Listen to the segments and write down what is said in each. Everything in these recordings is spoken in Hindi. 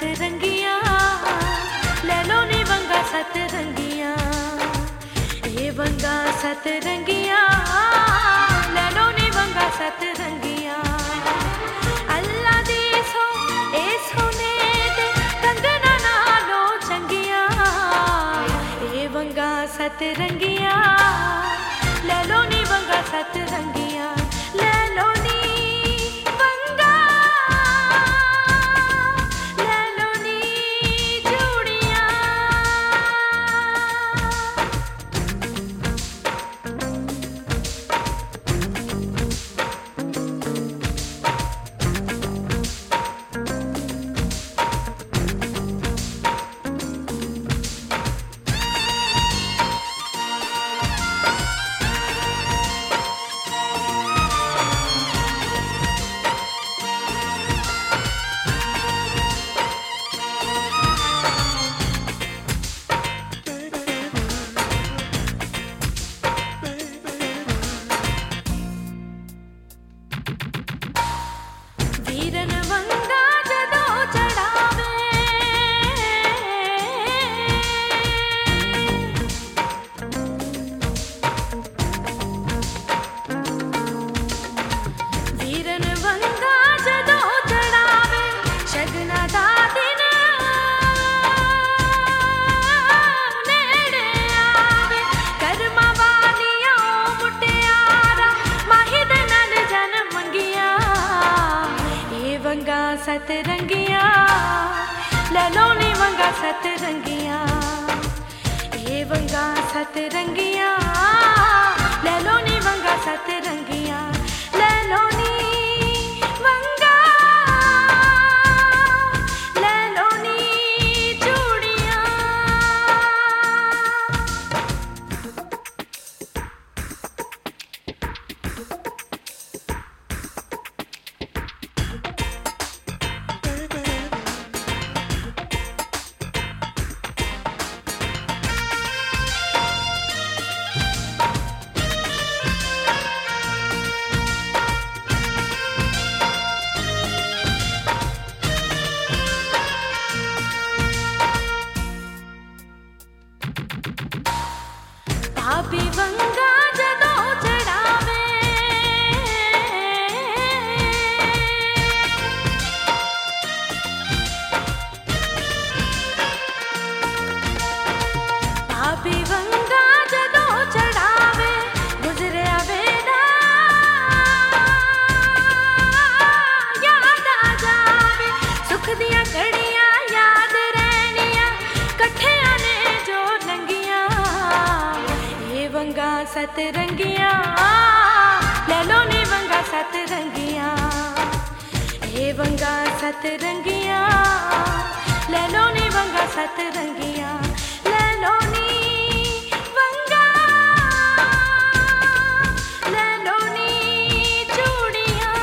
सतरंगिया ले लो नी वंगा सतरंगिया ये वंगा सतरंगिया ले लो नी वंगा सतरंगिया अल्लाह दी सो ए सोने दे कंगना नालो चंगिया ये वंगा सतरंगिया ले लो नी वंगा सतरंगिया ले लो नी वीरन वंगा जदों चढ़ावे वीरन वंगा जदों चढ़ावे शगना दा दिन नेड़े आवे करमा वालिया मुटियारा माही दे नाल जन मंगिया वंगा सतरंगिया ले लो नी वंगा सतरंगिया ये वंगा सतरंगिया ले लो नी वंगा सतरंगिया ले लो नी वंगा ले लो नी चूड़िया भाभी वंगा जदों चढ़ावे भाभी वंगा जदों चढ़ावे गुजरिया वेदा याद आ जावे सुख दिया घड़ियां याद रहनिया कठिया ने जो लंगिया वंगा सतरंगिया ले लो नी वंगा सतरंगिया ये वंगा सतरंगिया ले लो नी वंगा सतरंगिया ले लो नी वंगा ले लो नी चूड़िया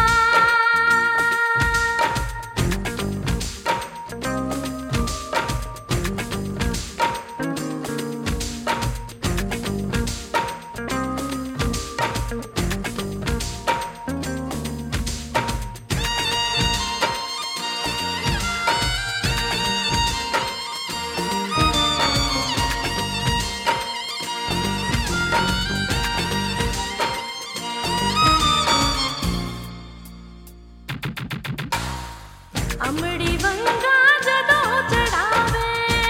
अमड़ी वंगा जदों चढ़ावे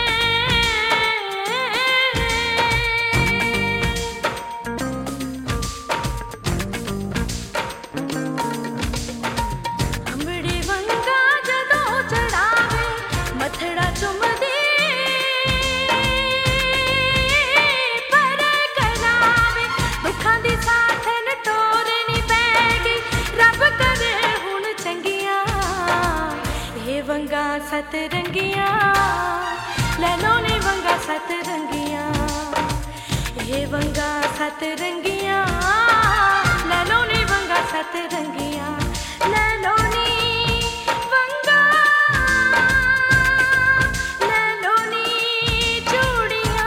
अमड़ी वंगा जदों चढ़ावे मथड़ा चुमदी पर करावे दुखां दी साथ नटोरनी पैगी रब करे हुण चंगिया वंगा सतरंगिया ले लो नी वंगा सतरंगिया ये वंगा सतरंगिया ले लो नी वंगा सतरंगिया ले लो नी वंगा ले लो नी चूड़िया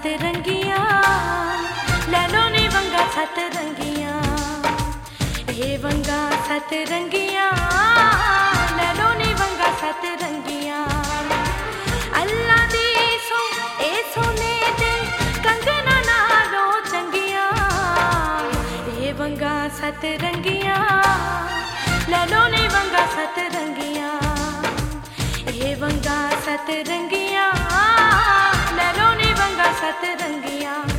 सतरंगियां ले लो नी वंगा सतरंगियां ए वंगा सतरंगियां ले लो नी वंगा सतरंगियां अल्लाह दी सो ए सोने दे कंगना नालो चंगियां ए वंगा सतरंगियां ले लो नी वंगा सतरंगियां ए वंगा सतरंगियां ले लो नी वंगा सतरंगियां।